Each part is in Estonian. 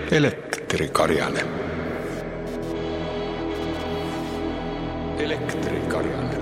Elektrikarjane. Elektrikarjane.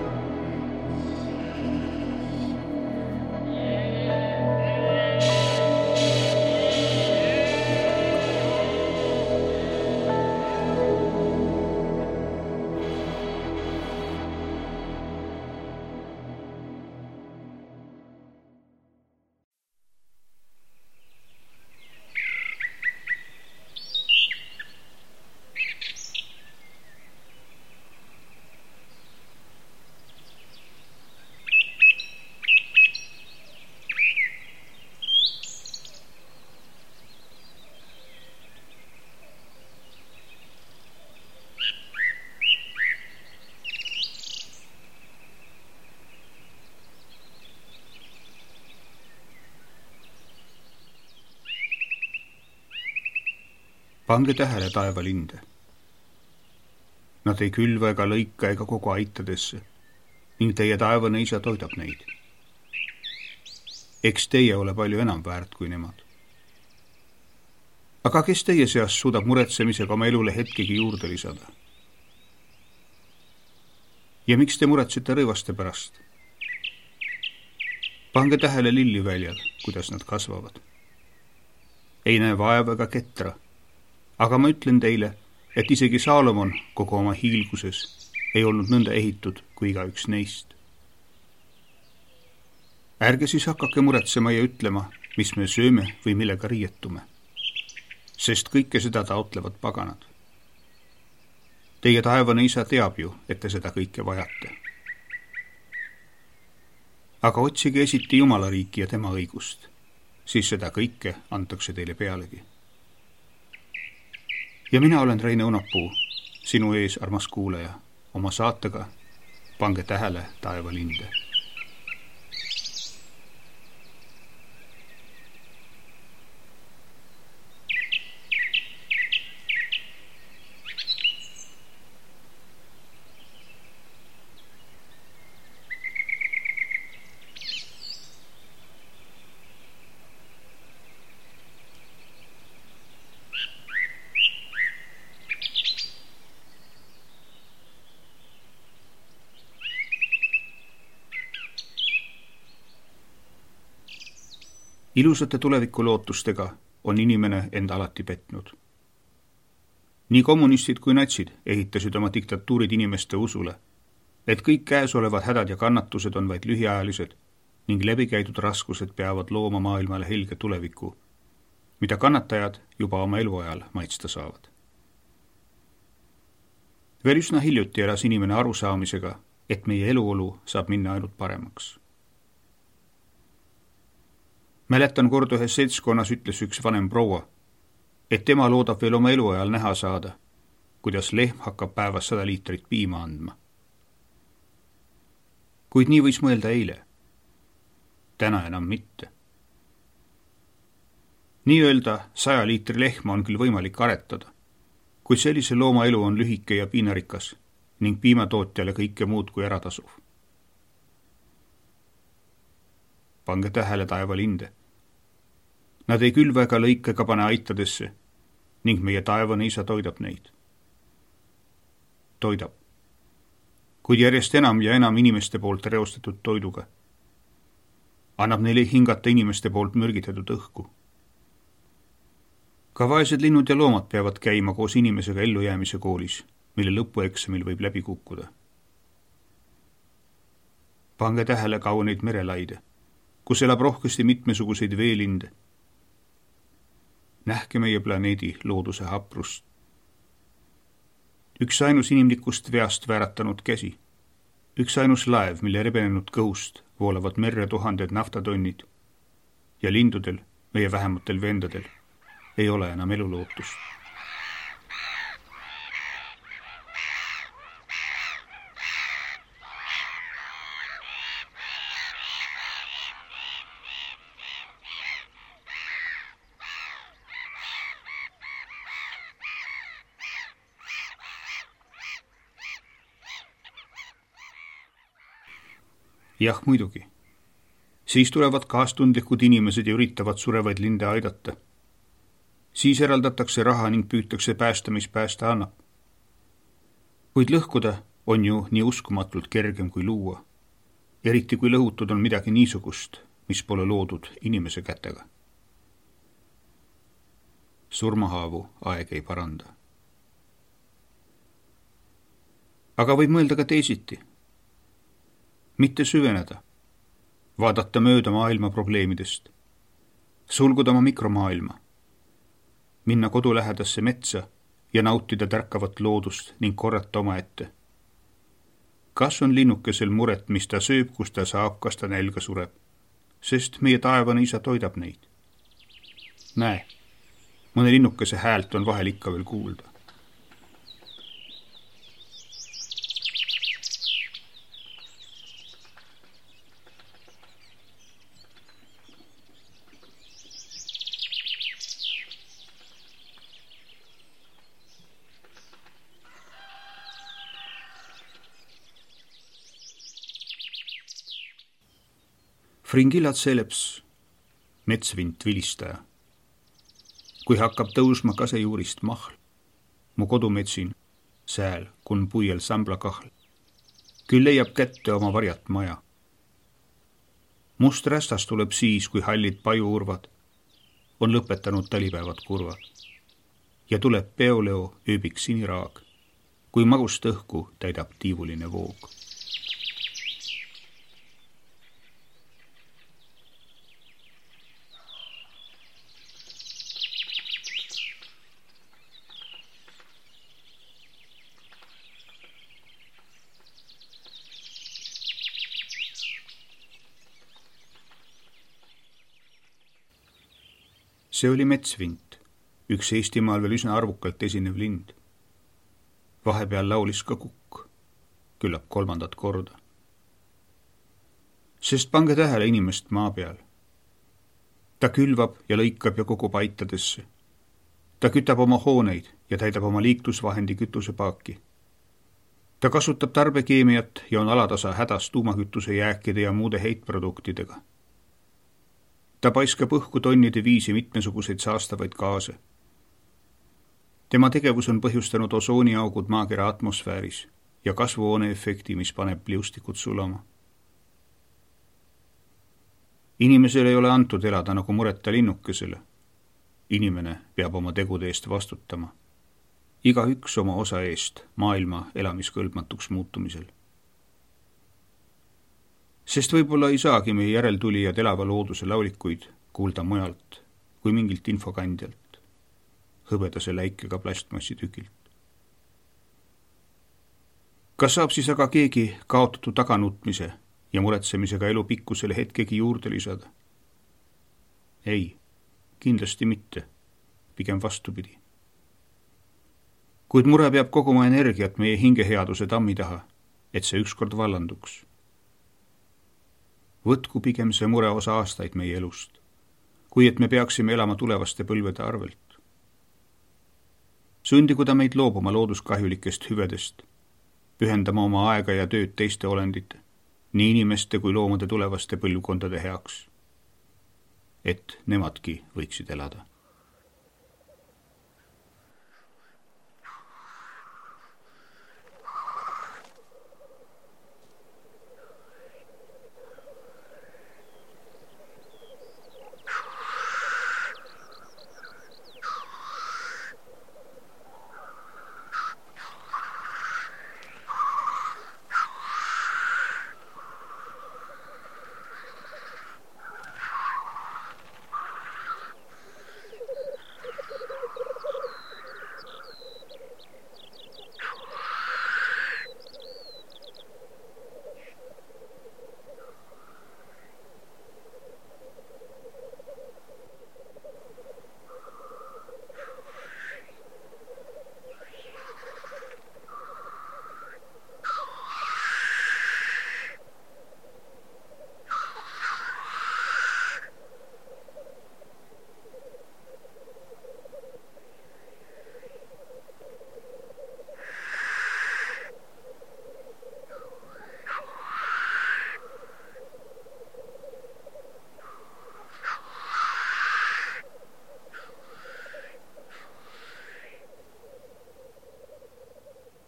Pange tähele taevalinde. Nad ei külva ega lõika ega kogu aitadesse ning teie taevane isa toidab neid. Eks teie ole palju enam väärt kui nemad. Aga kes teie seas suudab muretsemisega oma elule hetkegi juurde lisada? Ja miks te muretsete rõivaste pärast? Pange tähele lilliväljal, kuidas nad kasvavad. Ei näe vaeva ega ketra. Aga ma ütlen teile, et isegi Saalomon kogu oma hiilguses ei olnud nõnda ehitud kui igaüks neist. Ärge siis hakake muretsema ja ütlema, mis me sööme või millega riietume, sest kõike seda taotlevad paganad. Teie taevane isa teab ju, et te seda kõike vajate. Aga otsige esiti Jumala riiki ja tema õigust, siis seda kõike antakse teile pealegi. Ja mina olen Reine Unapuu, sinu ees, armas kuulaja, oma saatega Pange tähele taevalinde. Ilusate tulevikulootustega on inimene end alati petnud. Nii kommunistid kui natsid ehitasid oma diktatuurid inimeste usule, et kõik käes olevad hädad ja kannatused on vaid lühiajalised ning läbikäidud raskused peavad looma maailmale helge tuleviku, mida kannatajad juba oma eluajal maitsta saavad. Veel üsna hiljuti elas inimene arusaamisega, et meie eluolu saab minna ainult paremaks. Mäletan kord ühes seltskonnas ütles üks vanem proua, et tema loodab veel oma eluajal näha saada, kuidas lehm hakkab päevas 100 liitrit piima andma. Kuid nii võis mõelda eile. Täna enam mitte. Nii-öelda 100 liitri lehma on küll võimalik aretada, kuid sellise looma elu on lühike ja piinarikas ning piimatootjale kõike muud kui äratasuv. Pange tähele taevalinde. Nad ei külva ega lõika ega pane aitadesse ning meie taevane isa toidab neid. Toidab. Kuid järjest enam ja enam inimeste poolt reostatud toiduga. Annab neile hingata inimeste poolt mürgitatud õhku. Ka vaesed linnud ja loomad peavad käima koos inimesega ellujäämise koolis, mille lõpueksamil võib läbi kukkuda. Pange tähele kauneid merelaide, kus elab rohkesti mitmesuguseid veelinde. Nähke meie planeedi looduse haprust. Üks ainus inimlikust veast vääratanud käsi. Üks ainus laev, mille rebenenud kõhust voolavad merre tuhanded naftatonnid. Ja lindudel, meie vähematel vendadel, ei ole enam elulootust. Jah, muidugi. Siis tulevad kaastundlikud inimesed ja üritavad surevaid linde aidata. Siis eraldatakse raha ning püütakse päästa, mis päästa annab. Kuid lõhkuda on ju nii uskumatult kergem kui luua, eriti kui lõhutud on midagi niisugust, mis pole loodud inimese kätega. Surmahaavu aeg ei paranda. Aga võib mõelda ka teisiti. Mitte süveneda, vaadata mööda maailma probleemidest, sulguda oma mikromaailma, minna kodulähedasse metsa ja nautida tärkavat loodust ning korrata oma ette. Kas on linnukesel muret, mis ta sööb, kus ta saab, kas ta nälga sureb, sest meie taevane isa toidab neid. Näe, mõne linnukese häält on vahel ikka veel kuulda. Fringilat celeps, metsvint vilistaja. Kui hakkab tõusma kasejuurist mahl, mu kodumetsin, sääl, kun puiel sambla kahl, küll leiab kätte oma varjat maja. Must rästas tuleb siis, kui hallid pajuurvad on lõpetanud talipäevad kurvad. Ja tuleb peoleo ööbik siniraag, kui magust õhku täidab tiivuline voog. See oli metsvint, üks Eestimaal veel üsna arvukalt esinev lind. Vahepeal laulis ka kukk, küllap 3. korda. Sest pange tähele inimest maa peal. Ta külvab ja lõikab ja kogub aitadesse. Ta kütab oma hooneid ja täidab oma liiklusvahendi kütusepaaki. Ta kasutab tarbekeemiat ja on alatasa hädas tuumakütuse jääkide ja muude heitproduktidega. Ta paiskab õhku tonnide viisi mitmesuguseid saastavaid gaase. Tema tegevus on põhjustanud osooniaugud maakera atmosfääris ja kasvuhooneefekti, mis paneb liustikud sulama. Inimesele ei ole antud elada nagu mureta linnukesele. Inimene peab oma tegude eest vastutama. Igaüks oma osa eest maailma elamiskõlbmatuks muutumisel. Sest võib-olla ei saagi meie järeltulijad elava looduse laulikuid kuulda mujalt kui mingilt infokandjalt, hõbedase läikega plastmassitükilt. Kas saab siis aga keegi kaotatu taganutmise ja muretsemisega elu pikkusele hetkegi juurde lisada? Ei, kindlasti mitte, pigem vastupidi. Kuid mure peab koguma energiat meie hingeheaduse tammi taha, et see ükskord vallanduks. Võtku pigem see mure osa aastaid meie elust, kui et me peaksime elama tulevaste põlvede arvelt. Sundigu ta meid loobuma looduskahjulikest hüvedest, pühendama oma aega ja tööd teiste olendite, nii inimeste kui loomade tulevaste põlvkondade heaks, et nemadki võiksid elada.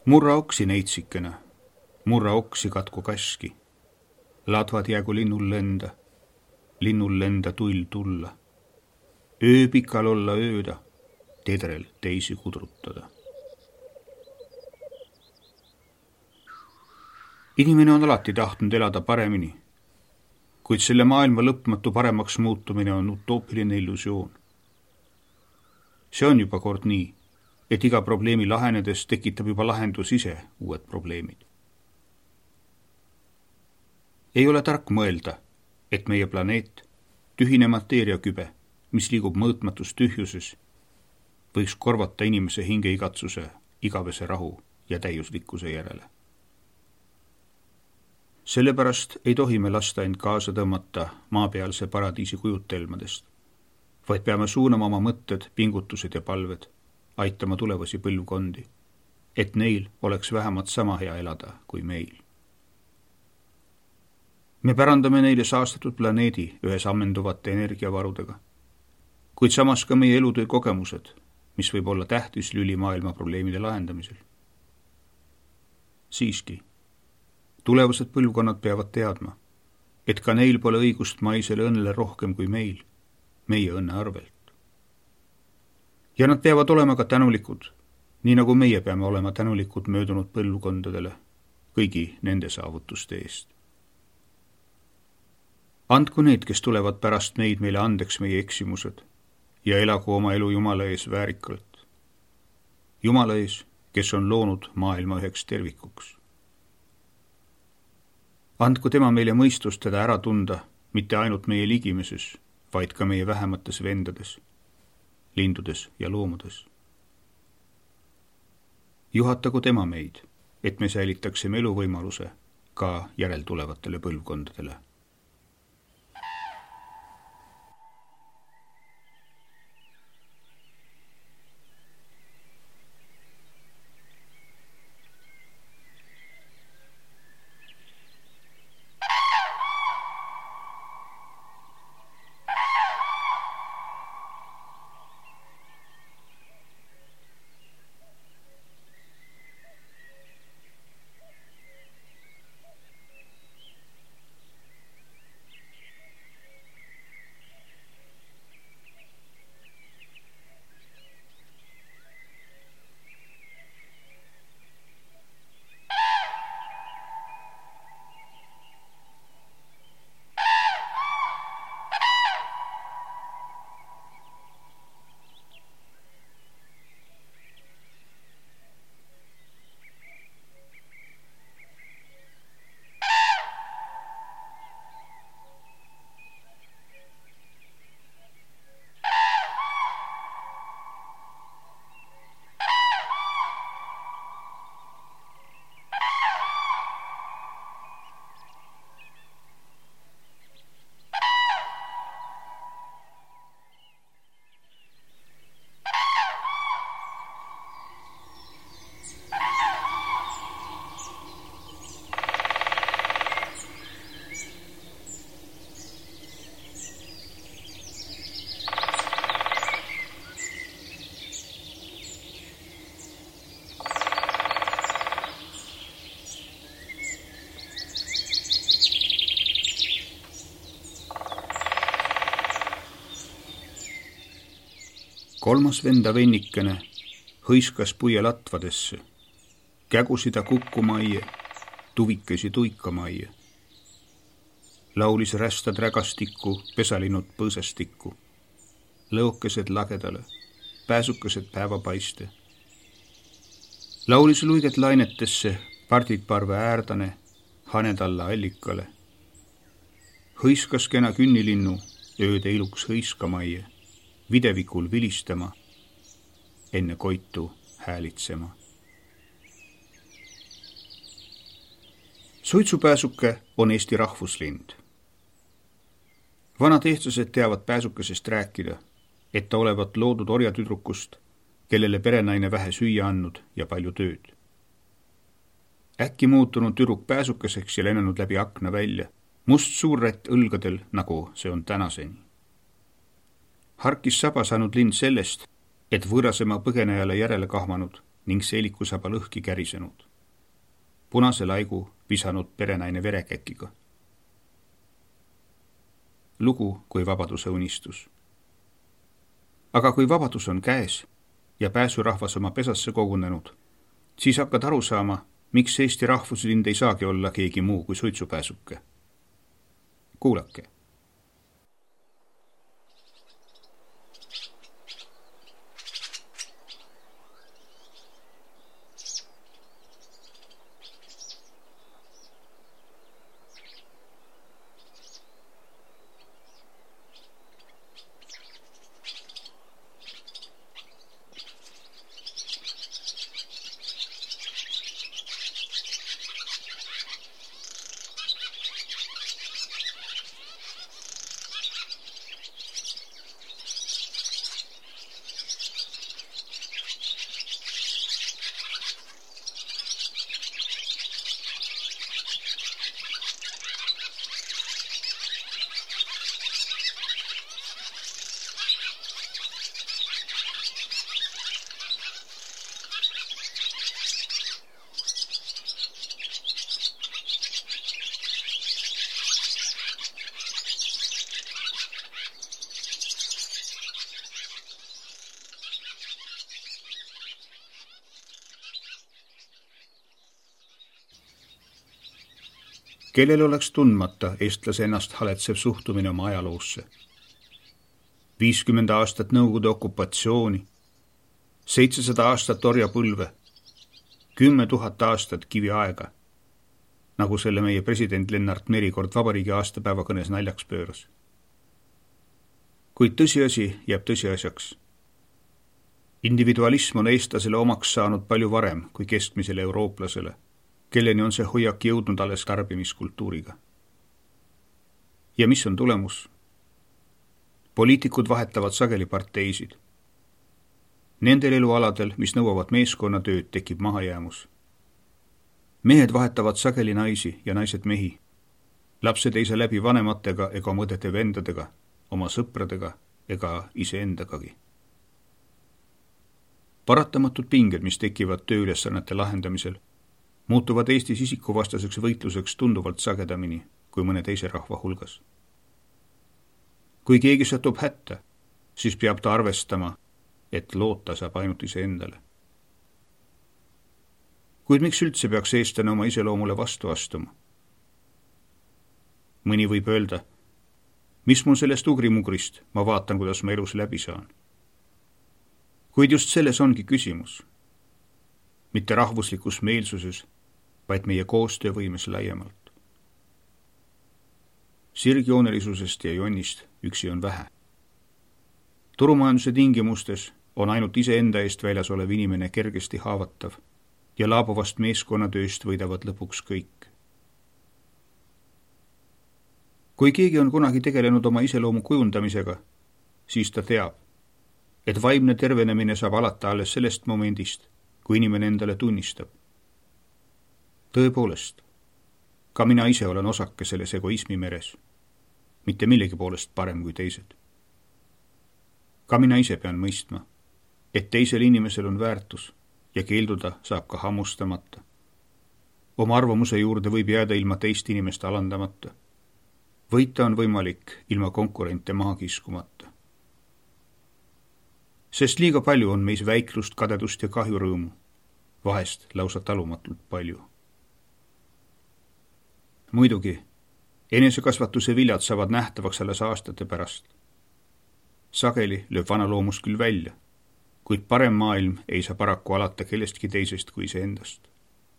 Murra oksi neitsikene, murra oksi katku käski. Ladvad jäägu linnul lenda tull tulla. Öö pikal olla ööda, tedrel teisi kudrutada. Inimene on alati tahtnud elada paremini, kuid selle maailma lõpmatu paremaks muutumine on utoopiline illusioon. See on juba kord nii, et iga probleemi lahenedes tekitab juba lahendus ise uued probleemid. Ei ole tark mõelda, et meie planeet, tühine mateeriakübe, mis liigub mõõtmatus tühjuses, võiks korvata inimese hingeigatsuse, igavese rahu ja täiuslikkuse järele. Sellepärast ei tohi me lasta end kaasa tõmmata maapealse paradiisi kujutelmadest, vaid peame suunama oma mõtted, pingutused ja palved, aitama tulevasi põlvkondi, et neil oleks vähemalt sama hea elada kui meil. Me pärandame neile saastatud planeedi ühes ammenduvate energiavarudega, kuid samas ka meie elutöö kogemused, mis võib olla tähtis lüli maailma probleemide lahendamisel. Siiski, tulevased põlvkonnad peavad teadma, et ka neil pole õigust maisele õnnele rohkem kui meil, meie õnne arvelt. Ja nad peavad olema ka tänulikud, nii nagu meie peame olema tänulikud möödunud põlvkondadele kõigi nende saavutuste eest. Andku need, kes tulevad pärast meid meile andeks meie eksimused ja elagu oma elu Jumala ees väärikalt. Jumala ees, kes on loonud maailma üheks tervikuks. Andku tema meile mõistust teda ära tunda, mitte ainult meie ligimeses, vaid ka meie vähemates vendades, lindudes ja loomudes. Juhatagu tema meid, et me säilitaksime eluvõimaluse ka järeltulevatele põlvkondadele. Kolmas venda vennikene hõiskas puie latvadesse, kägusida kukkuma-aie, tuvikesi tuikama-aie. Laulis rästad rägastikku, pesalinud põõsastikku, lõokesed lagedale, pääsukesed päevapaiste. Laulis luiget lainetesse, pardid parve äärdane, hanedalla allikale. Hõiskas kena künnilinnu, ööde iluks hõiskamaie, videvikul vilistama, enne koitu häälitsema. Suitsupääsuke on Eesti rahvuslind. Vanad eestlased teavad pääsukesest rääkida, et ta olevat loodud orjatüdrukust, kellele perenaine vähe süüa andnud ja palju tööd. Äkki muutunud tüdruk pääsukeseks ja lennanud läbi akna välja, must suurrätt õlgadel, nagu see on tänaseni. Harkis saba saanud lind sellest, et võõrasema põgenejale järele kahmanud ning seelikusaba lõhki kärisenud. Punase laigu visanud perenaine verekäkiga. Lugu kui vabaduse unistus. Aga kui vabadus on käes ja pääsurahvas oma pesasse kogunenud, siis hakkad aru saama, miks Eesti rahvuslind ei saagi olla keegi muu kui suitsupääsuke. Kuulake. Kellel oleks tundmata eestlase ennast haletsev suhtumine oma ajaloosse. 50 aastat Nõukogude okupatsiooni, 700 aastat orjapõlve, 10 000 aastat kiviaega, nagu selle meie president Lennart Meri kord vabariigi aastapäeva kõnes naljaks pööras. Kuid tõsiasi jääb tõsiasjaks. Individualism on eestlasele omaks saanud palju varem kui keskmisele eurooplasele, kelleni on see hoiak jõudnud alles tarbimiskultuuriga. Ja mis on tulemus? Poliitikud vahetavad sageli parteisid. Nendel elualadel, mis nõuavad meeskonnatööd, tekib mahajäämus. Mehed vahetavad sageli naisi ja naised mehi. Lapsed ei saa läbi vanematega ega mõdede vendadega, oma sõpradega ega iseendagagi. Paratamatud pinged, mis tekivad tööülesannete lahendamisel, muutuvad Eestis isikuvastaseks võitluseks tunduvalt sagedamini kui mõne teise rahva hulgas. Kui keegi satub hätta, siis peab ta arvestama, et loota saab ainult iseendale. Kuid miks üldse peaks eestlane oma iseloomule vastu astuma? Mõni võib öelda, mis mul sellest ugrimugrist, ma vaatan, kuidas ma elus läbi saan. Kuid just selles ongi küsimus. Mitte rahvuslikus meelsuses, vaid meie koostöövõimes laiemalt. Sirgjoonelisusest ja jonnist üksi on vähe. Turumajanduse tingimustes on ainult iseenda eest väljas olev inimene kergesti haavatav ja laabuvast meeskonnatööst võidavad lõpuks kõik. Kui keegi on kunagi tegelenud oma iseloomu kujundamisega, siis ta teab, et vaimne tervenemine saab alata alles sellest momendist, kui inimene endale tunnistab. Tõepoolest, ka mina ise olen osake selles egoismi meres, mitte millegi poolest parem kui teised. Ka mina ise pean mõistma, et teisel inimesel on väärtus ja keelduda saab ka hammustamata. Oma arvamuse juurde võib jääda ilma teist inimest alandamata. Võita on võimalik ilma konkurente maha kiskumata. Sest liiga palju on meis väiklust, kadedust ja kahjurõõmu, vahest lausa talumatult palju. Muidugi, enesekasvatuse viljad saavad nähtavaks alles aastate pärast. Sageli lööb vana loomus küll välja, kuid parem maailm ei saa paraku alata kellestki teisest kui see endast.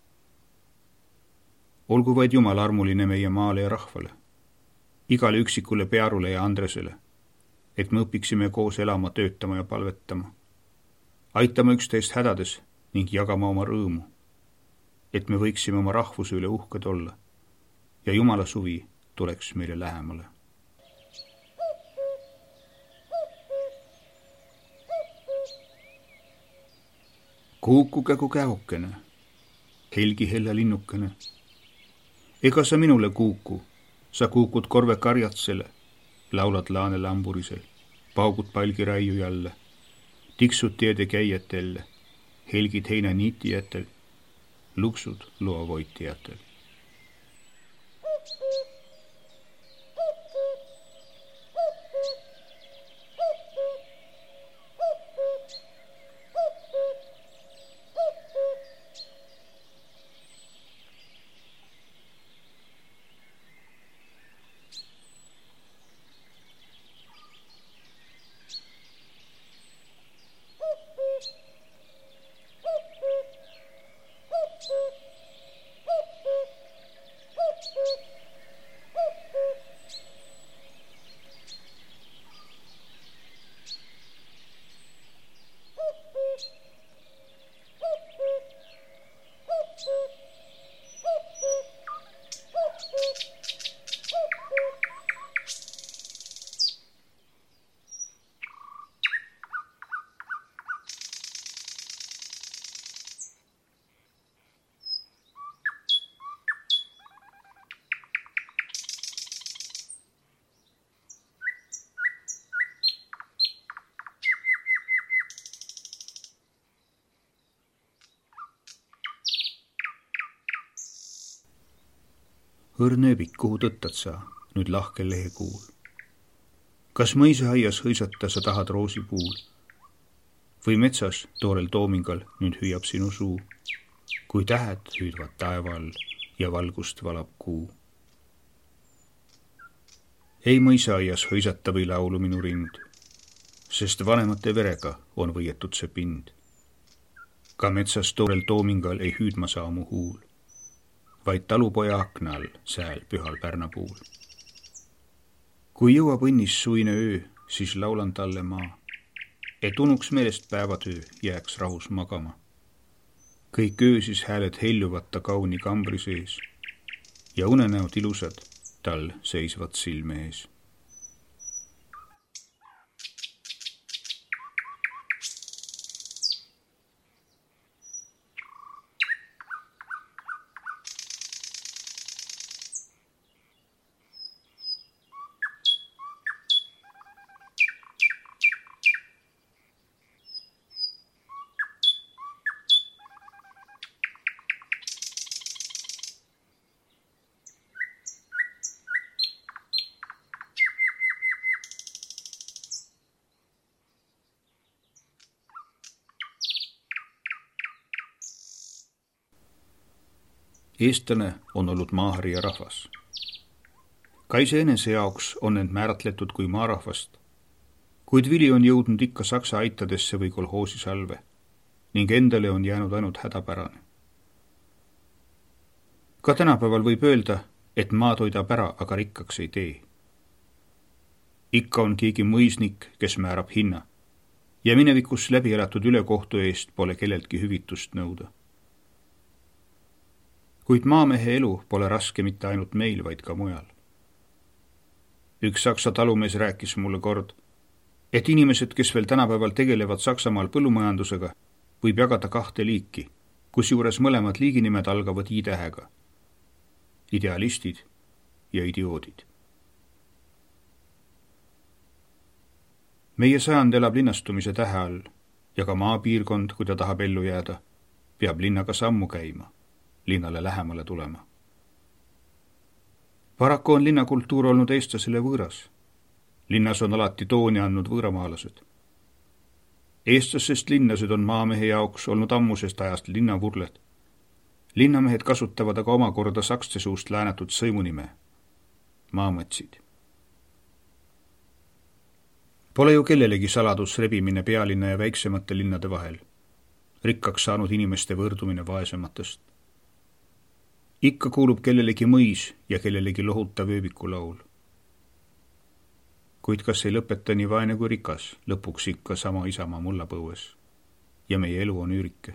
Olgu vaid Jumal armuline meie maale ja rahvale, igale üksikule Pearule ja Andresele, et me õpiksime koos elama, töötama ja palvetama, aitama üksteist hädades ning jagama oma rõõmu, et me võiksime oma rahvuse üle uhked olla ja Jumala suvi tuleks meile lähemale. Kuukukägu käokene, helgi hella linnukene. Ega sa minule kuuku, sa kuukud korve karjatsele, laulad laane lamburisel, paugud palgi raiu jälle, tiksud teede käijatelle helgid heina niitijatel, luksud loavoitijatel. Õrnööbik, kuhu tõttad sa nüüd lahkel lehekuul? Kas mõisaaias hõisata sa tahad roosipuul? Või metsas toorel toomingal nüüd hüüab sinu suu, kui tähed hüüdvad taeva all ja valgust valab kuu? Ei mõisaaias hõisata või laulu minu rind, sest vanemate verega on võietud see pind. Ka metsas toorel toomingal ei hüüdma saa mu huul, vaid talupoja akna all sääl pühal pärnapuul. Kui jõuab õnnis suine öö, siis laulan talle maa, et unuks meelest päevatöö jääks rahus magama. Kõik öö siis hääled heljuvad ta kauni kambri sees ja unenäod ilusad tal seisvad silme ees. Eestlane on olnud maaharija rahvas. Ka iseenese jaoks on end määratletud kui maarahvast, kuid vili on jõudnud ikka saksa aitadesse või kolhoosi salve ning endale on jäänud ainult hädapärane. Ka tänapäeval võib öelda, et maa toidab ära, aga rikkaks ei tee. Ikka on keegi mõisnik, kes määrab hinna ja minevikus läbi elatud ülekohtu eest pole kelleltki hüvitust nõuda. Kuid maamehe elu pole raske mitte ainult meil, vaid ka mujal. Üks saksa talumees rääkis mulle kord, et inimesed, kes veel tänapäeval tegelevad Saksamaal põllumajandusega, võib jagada 2 liiki, kusjuures mõlemad liiginimed algavad i-tähega. Idealistid ja idioodid. Meie sajand elab linnastumise tähe all ja ka maapiirkond, kui ta tahab ellu jääda, peab linnaga sammu käima, linnale lähemale tulema. Paraku on linnakultuur olnud eestlasele võõras. Linnas on alati tooni andnud võõramaalased. Eestlasest linnased on maamehe jaoks olnud ammusest ajast linnavurled. Linnamehed kasutavad aga omakorda sakste suust läänatud sõimunime, maamatsid. Pole ju kellelegi saladus rebimine pealinna ja väiksemate linnade vahel, rikkaks saanud inimeste võrdumine vaesematest. Ikka kuulub kellelegi mõis ja kellelegi lohutav ööbikulaul. Kuid kas ei lõpeta nii vaene kui rikas, lõpuks ikka sama isamaa mullapõues ja meie elu on üürike.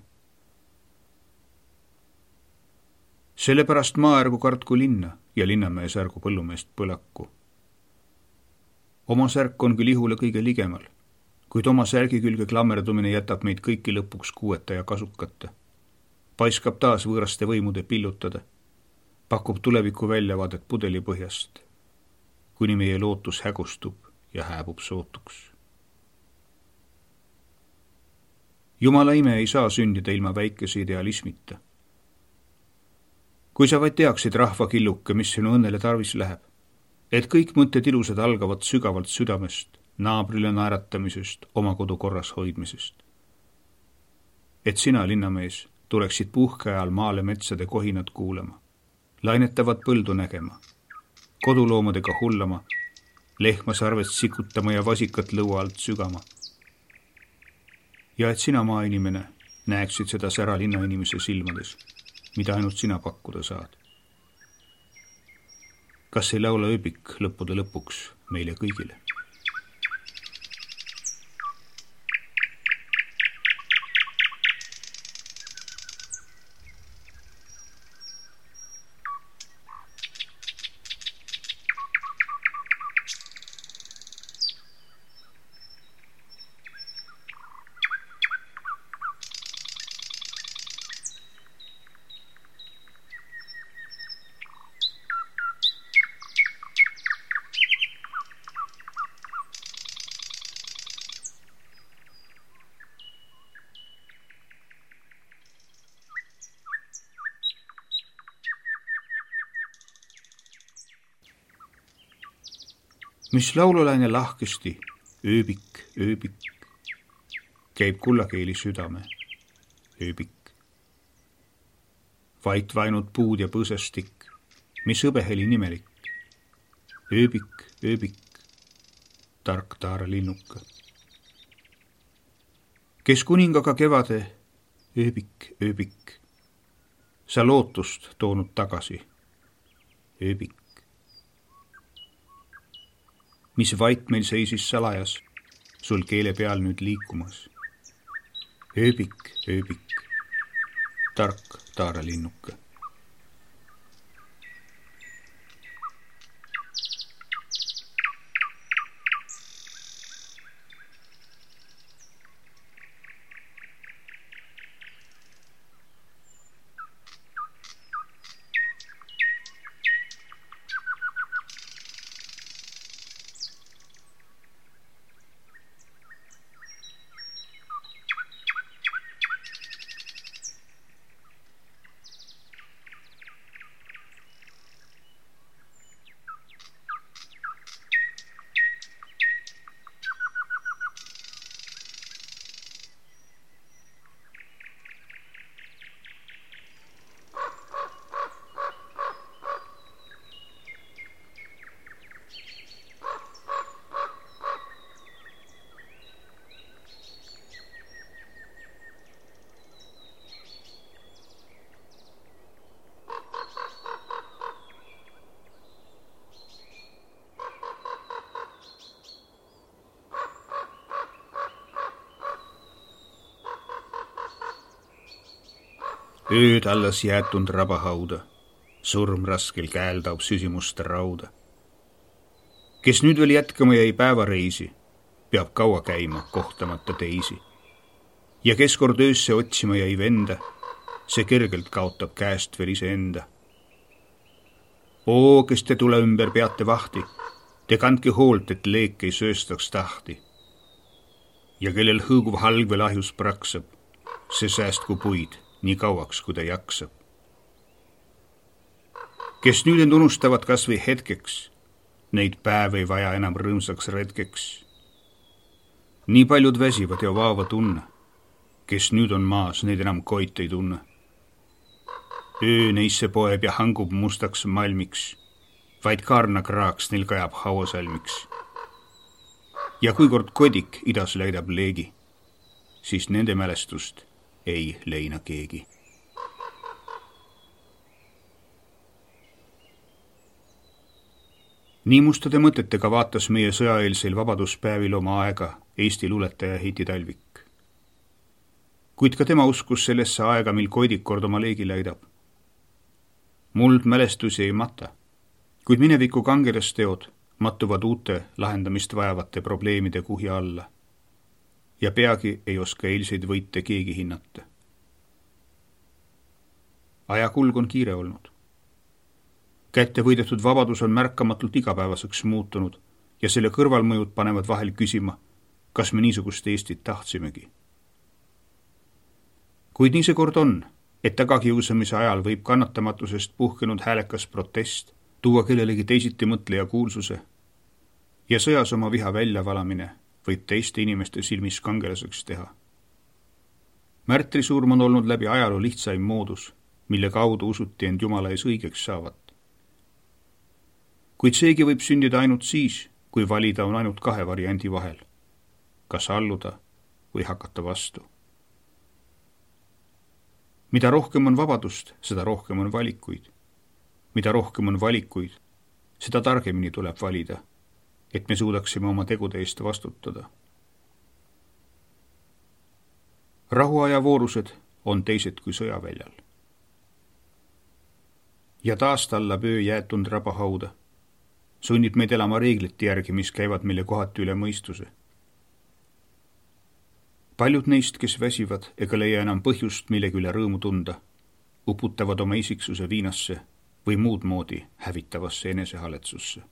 Sellepärast maa ärgu kartku linna ja linnamees ärgu põllumeest põlakku. Oma särk on küll ihule kõige ligemal, kuid oma särgi külge klammerdumine jätab meid kõiki lõpuks kuueta ja kasukata. Paiskab taas võõraste võimude pillutada, pakub tuleviku väljavaadet pudelipõhjast, kuni meie lootus hägustub ja hääbub sootuks. Jumala ime ei saa sündida ilma väikese idealismita. Kui sa vaid teaksid rahvakilluke, mis sinu õnnele tarvis läheb, et kõik mõtted ilusad algavad sügavalt südamest, naabrile naeratamisest, oma kodu korras hoidmisest. Et sina, linnamees, tuleksid puhke ajal maale metsade kohinad kuulama, lainetavat põldu nägema, koduloomadega hullama, lehmasarvest sikutama ja vasikat lõua alt sügama. Ja et sina, maainimene, näeksid seda sära linnainimese silmades, mida ainult sina pakkuda saad. Kas ei laula ööbik lõppude lõpuks meile kõigile? Mis laululaine lahkesti, ööbik, ööbik, käib kullakeeli südame, ööbik. Vait vainud puud ja põõsastik, mis hõbeheli nimelik, ööbik, ööbik, tark taara linnuka. Kes kuningaga kevade, ööbik, ööbik, sa lootust toonud tagasi, ööbik. Mis vait meil seisis salajas, sul keele peal nüüd liikumas. Ööbik, ööbik, tark taara linnuka. Ööd alles jäetunud rabahauda, surm raskel käel taob süsimusta rauda. Kes nüüd veel jätkama jäi päevareisi, peab kaua käima kohtamata teisi. Ja kes kord öösse otsima jäi venda, see kergelt kaotab käest veel iseenda. Oo, kes te tule ümber peate vahti, te kandke hoolt, et leek ei sööstaks tahti. Ja kellel hõõguv halg veel ahjus praksab, see säästku puid nii kauaks, kui ta jaksab. Kes nüüd end unustavad kas või hetkeks, neid päev ei vaja enam rõõmsaks retkeks. Nii paljud väsivad ja vaava tunne, kes nüüd on maas, neid enam koit ei tunne. Öö neisse poeb ja hangub mustaks malmiks, vaid kaarnakraaks neil kajab hauasalmiks. Ja kui kord kodik idas leidab leegi, siis nende mälestust ei leina keegi. Nii mustade mõtetega vaatas meie sõjaeelseil vabaduspäevil oma aega Eesti luuletaja Heiti Talvik. Kuid ka tema uskus sellesse aega, mil koidik kord oma leegi leidab. Muld mälestusi ei mata, kuid mineviku kangelasteod mattuvad uute lahendamist vajavate probleemide kuhja alla. Ja peagi ei oska eilseid võite keegi hinnata. Aja kulg on kiire olnud. Kätte võidetud vabadus on märkamatult igapäevaseks muutunud ja selle kõrvalmõjud panevad vahel küsima, kas me niisugust Eestit tahtsimegi. Kuid nii see kord on, et tagakiusamise ajal võib kannatamatusest puhkenud häälekas protest tuua kellelegi teisiti mõtleja kuulsuse ja sõjas oma viha väljavalamine võib teiste inimeste silmis kangelaseks teha. Märtrisurm on olnud läbi ajaloo lihtsaim moodus, mille kaudu usuti end Jumala ees õigeks saavat. Kuid seegi võib sündida ainult siis, kui valida on ainult kahe variandi vahel, kas alluda või hakata vastu. Mida rohkem on vabadust, seda rohkem on valikuid. Mida rohkem on valikuid, seda targemini tuleb valida, et me suudaksime oma tegude eest vastutada. Rahuaja voorused on teised kui sõjaväljal. Ja taas tallab öö jäetunud rabahauda, sunnib meid elama reeglite järgi, mis käivad meile kohati üle mõistuse. Paljud neist, kes väsivad ega leia enam põhjust millegi üle rõõmu tunda, uputavad oma isiksuse viinasse või muud moodi hävitavasse enesehaletsusse.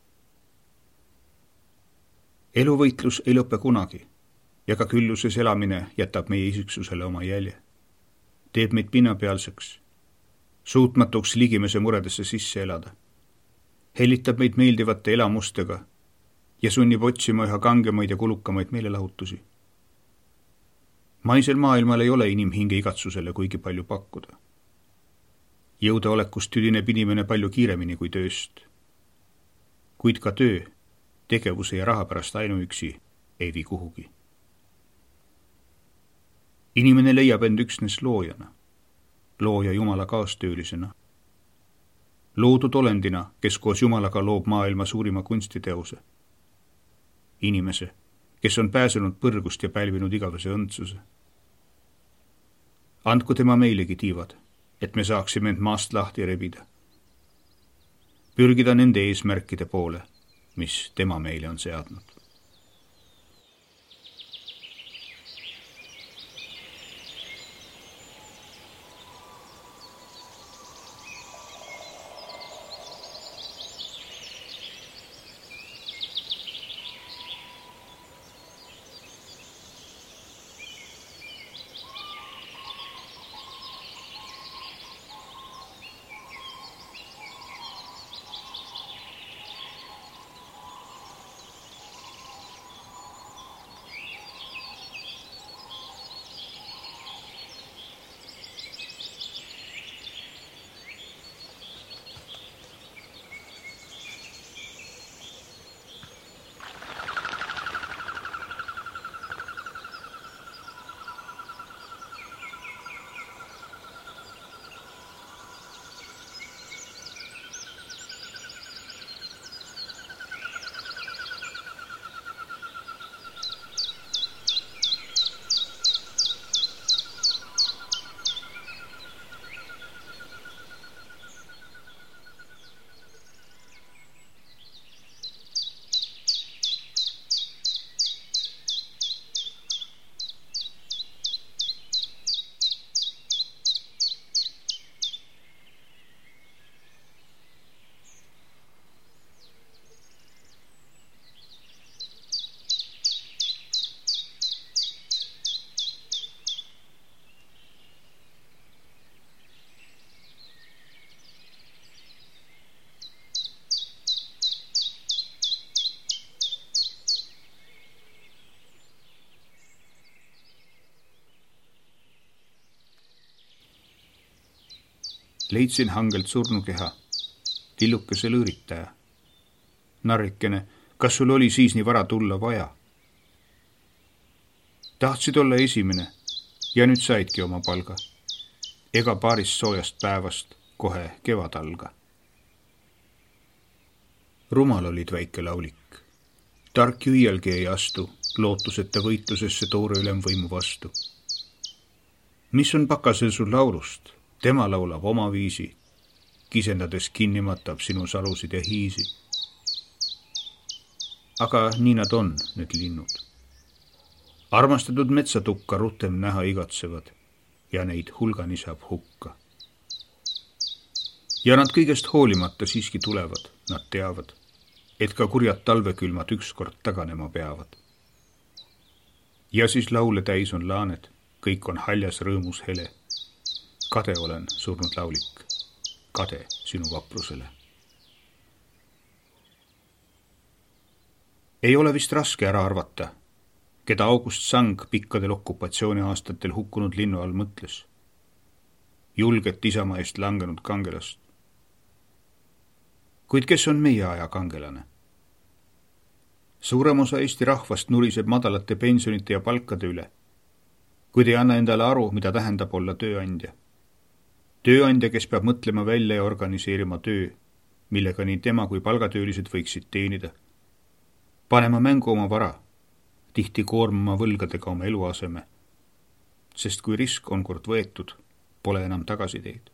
Eluvõitlus ei lõpe kunagi ja ka külluses elamine jätab meie isiksusele oma jälje. Teeb meid pinnapealseks, suutmatuks ligimese muredesse sisse elada. Hellitab meid meeldivate elamustega ja sunnib otsima üha kangemaid ja kulukamaid meelelahutusi. Maisel maailmal ei ole inimhinge igatsusele kuigi palju pakkuda. Jõudeolekust tüdineb inimene palju kiiremini kui tööst. Kuid ka töö, tegevuse ja raha pärast ainuüksi ei vii kuhugi. Inimene leiab end üksnes loojana, looja Jumala kaastöölisena. Loodud olendina, kes koos Jumalaga loob maailma suurima kunstiteose. Inimese, kes on pääsenud põrgust ja pälvinud igavese õndsuse. Andku tema meilegi tiivad, et me saaksime end maast lahti rebida. Pürgida nende eesmärkide poole, mis tema meile on seadnud. Leidsin hangelt surnukeha, tillukese lõõritaja. Narrikene, kas sul oli siis nii vara tulla vaja? Tahtsid olla esimene ja nüüd saidki oma palga. Ega paarist soojast päevast kohe kevadalga. Rumal olid väike laulik. Tark ju iialgi ei astu, lootuseta võitlusesse toore ülemvõimu vastu. Mis on pakasel sul laulust? Tema laulab oma viisi, kisendades kinni matab sinu salusid ja hiisi. Aga nii nad on, need linnud. Armastatud metsatukka rutem näha igatsevad ja neid hulgani saab hukka. Ja nad kõigest hoolimata siiski tulevad, nad teavad, et ka kurjad talvekülmad ükskord taganema peavad. Ja siis laule täis on laaned, kõik on haljas rõõmus hele. Kade olen, surnud laulik, kade sinu vaprusele. Ei ole vist raske ära arvata, keda August Sang pikkadel okupatsiooniaastatel hukkunud linnu all mõtles. Julget isamaa eest langenud kangelast. Kuid kes on meie aja kangelane? Suurem osa Eesti rahvast nuriseb madalate pensionite ja palkade üle, kuid ei anna endale aru, mida tähendab olla tööandja. Tööandja, kes peab mõtlema välja ja organiseerima töö, millega nii tema kui palgatöölised võiksid teenida. Panema mängu oma vara, tihti koormama võlgadega oma eluaseme, sest kui risk on kord võetud, pole enam tagasiteed.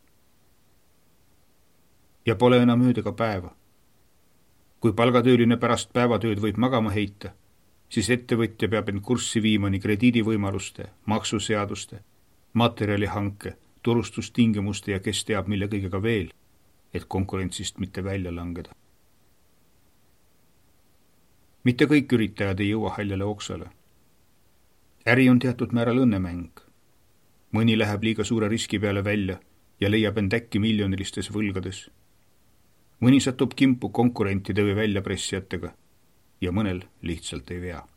Ja pole enam öödega päeva. Kui palgatööline pärast päevatööd võib magama heita, siis ettevõtja peab end kurssi viima nii krediidivõimaluste, maksuseaduste, materjalihanke, turustustingimuste ja kes teab mille kõigega veel, et konkurentsist mitte välja langeda. Mitte kõik üritajad ei jõua haljale oksale. Äri on teatud määral õnnemäng. Mõni läheb liiga suure riski peale välja ja leiab end äkki miljonilistes võlgades. Mõni satub kimpu konkurentide või väljapressijatega ja mõnel lihtsalt ei vea.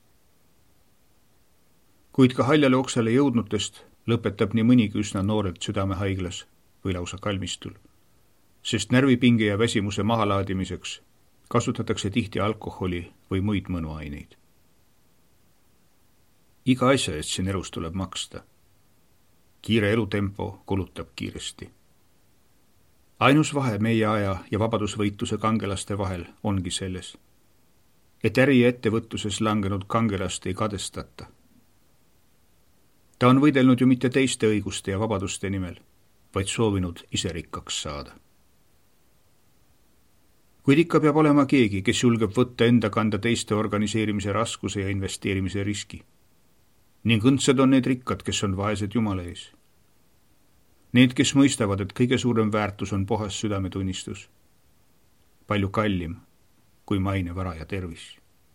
Kuid ka haljale oksale jõudnutest lõpetab nii mõnigi üsna noorelt südamehaiglas või lausa kalmistul, sest närvipinge ja väsimuse mahalaadimiseks kasutatakse tihti alkoholi või muid mõnuaineid. Iga asja eest siin elus tuleb maksta. Kiire elutempo kulutab kiiresti. Ainus vahe meie aja ja vabadusvõitluse kangelaste vahel ongi selles, et äri ja ettevõtluses langenud kangelast ei kadestata. Ta on võidelnud ju mitte teiste õiguste ja vabaduste nimel, vaid soovinud ise rikkaks saada. Kuid ikka peab olema keegi, kes julgeb võtta enda kanda teiste organiseerimise raskuse ja investeerimise riski. Ning õndsad on need rikkad, kes on vaesed Jumala ees. Need, kes mõistavad, et kõige suurem väärtus on puhas südametunnistus. Palju kallim kui maine, vara ja tervis.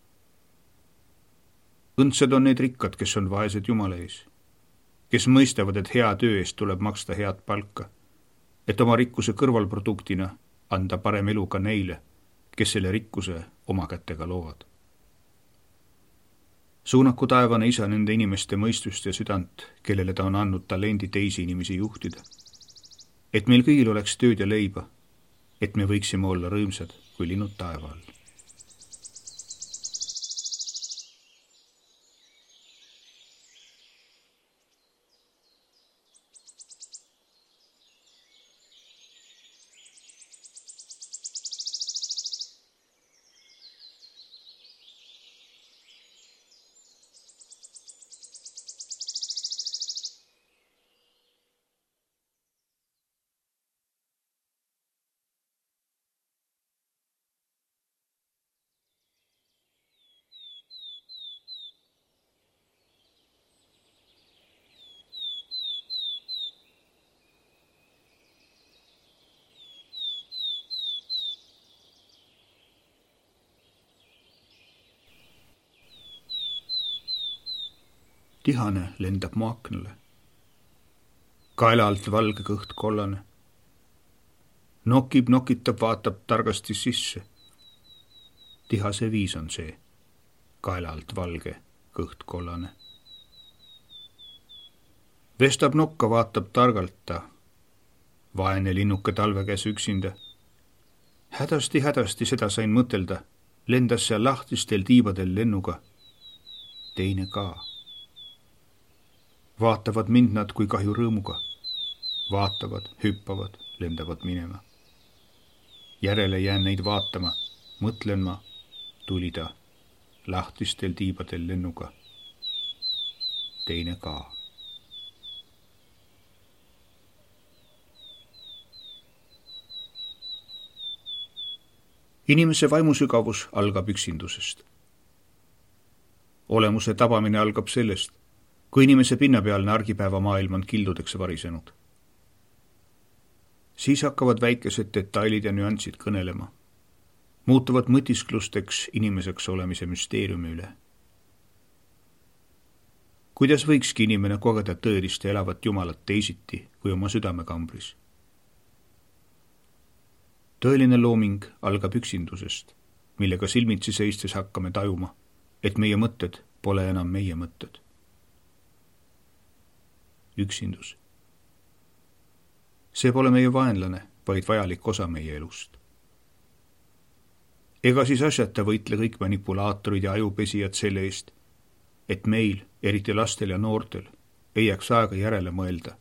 Õndsad on need rikkad, kes on vaesed Jumala ees, kes mõistavad, et hea töö eest tuleb maksta head palka, et oma rikkuse kõrvalproduktina anda parem elu ka neile, kes selle rikkuse oma kätega loovad. Suunaku taevane isa nende inimeste mõistust ja südant, kellele ta on andnud talendi teisi inimesi juhtida. Et meil kõigil oleks tööd ja leiba, et me võiksime olla rõõmsad kui linnud taeva all. Tihane lendab mu aknale. Kaela alt valge kõht kollane. Nokitab, vaatab targasti sisse. Tihase viis on see. Kaela alt valge kõht kollane. Vestab nokka, vaatab targalt ta. Vaene linnuke talve käes üksinda. Hädasti seda sain mõtelda. Lendas seal lahtistel tiibadel lennuga. Teine ka. Vaatavad mind nad kui kahju rõõmuga. Vaatavad, hüppavad, lendavad minema. Järele jään neid vaatama, mõtlen ma, tuli ta lahtistel tiibadel lennuga. Teine ka. Inimese vaimusügavus algab üksindusest. Olemuse tabamine algab sellest, kui inimese pinnapealne argipäeva maailm on kildudeks varisenud. Siis hakkavad väikesed detailid ja nüansid kõnelema. Muutuvad mõtisklusteks inimeseks olemise müsteeriumi üle. Kuidas võikski inimene kogeda tõelist ja elavat Jumalat teisiti kui oma südamekambris? Tõeline looming algab üksindusest, millega silmitsi seistes hakkame tajuma, et meie mõtted pole enam meie mõtted. Üksindus. See pole meie vaenlane, vaid vajalik osa meie elust. Ega siis asjata võitle kõik manipulaatorid ja ajupesijad selle eest, et meil, eriti lastel ja noortel, ei jääks aega järele mõelda.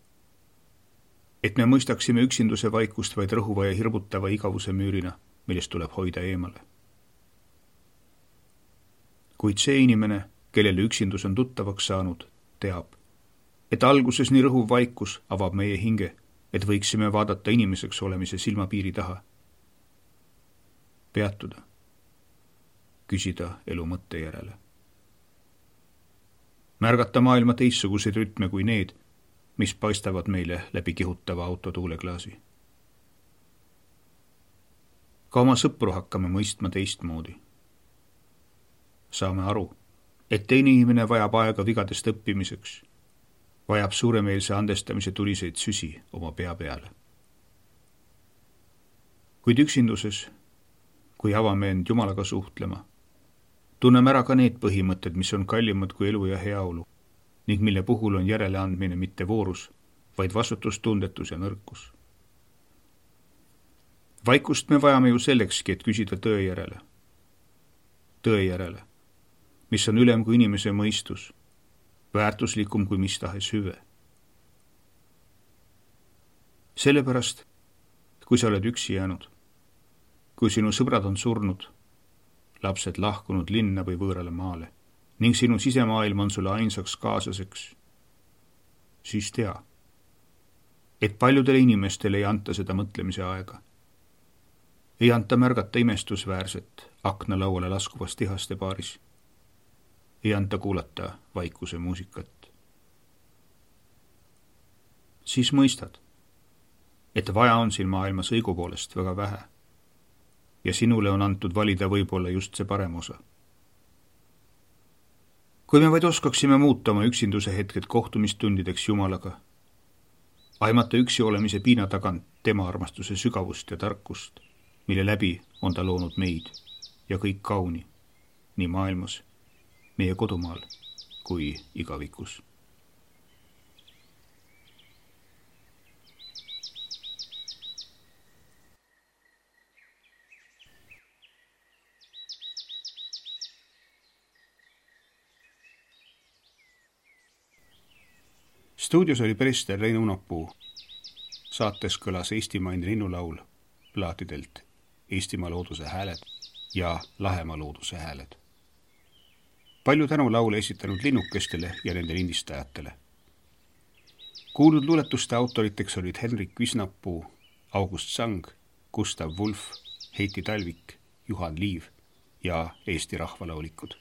Et me mõistaksime üksinduse vaikust vaid rõhuva ja hirbutava igavuse müürina, millest tuleb hoida eemale. Kuid see inimene, kellele üksindus on tuttavaks saanud, teab, et alguses nii rõhuv vaikus avab meie hinge, et võiksime vaadata inimeseks olemise silmapiiri taha. Peatuda, küsida elu mõtte järele. Märgata maailma teistsuguseid rütme kui need, mis paistavad meile läbi kihutava auto tuuleklaasi. Ka oma sõpru hakkame mõistma teistmoodi. Saame aru, et teine inimene vajab aega vigadest õppimiseks, vajab suuremeelse andestamise tuliseid süsi oma pea peale. Kuid üksinduses, kui avame end Jumalaga suhtlema, tunneme ära ka need põhimõtted, mis on kallimad kui elu ja heaolu, ning mille puhul on järeleandmine mitte voorus, vaid vastutustundetus ja nõrkus. Vaikust me vajame ju sellekski, et küsida tõe järele. Tõe järele, mis on ülem kui inimese mõistus, väärtuslikum kui mis tahes hüve. Sellepärast, kui sa oled üksi jäänud, kui sinu sõbrad on surnud, lapsed lahkunud linna või võõrale maale, ning sinu sisemaailm on sulle ainsaks kaaslaseks, siis tea, et paljudele inimestele ei anta seda mõtlemise aega. Ei anta märgata imestusväärset aknalauale laskuvas tihaste paaris. Ei anta kuulata vaikuse muusikat. Siis mõistad, et vaja on siin maailmas õigupoolest väga vähe ja sinule on antud valida võib-olla just see parem osa. Kui me vaid oskaksime muuta oma üksinduse hetked kohtumistundideks Jumalaga, aimata üksi olemise piina tagant tema armastuse sügavust ja tarkust, mille läbi on ta loonud meid ja kõik kauni, nii maailmas, meie kodumaal kui igavikus. Stuudios oli prester Rein Unapuu. Saates kõlas eestimaine linnulaul plaatidelt Eestimaa looduse hääled ja Lahemaa looduse hääled. Palju tänu laule esitanud linnukestele ja nende lindistajatele. Kuuldud luuletuste autoriteks olid Henrik Visnapuu, August Sang, Gustav Wulf, Heiti Talvik, Juhan Liiv ja Eesti rahvalaulikud.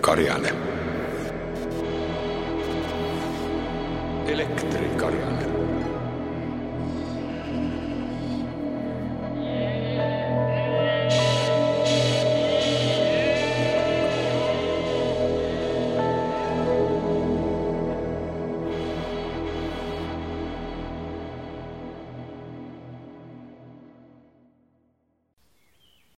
Elektrikarjane.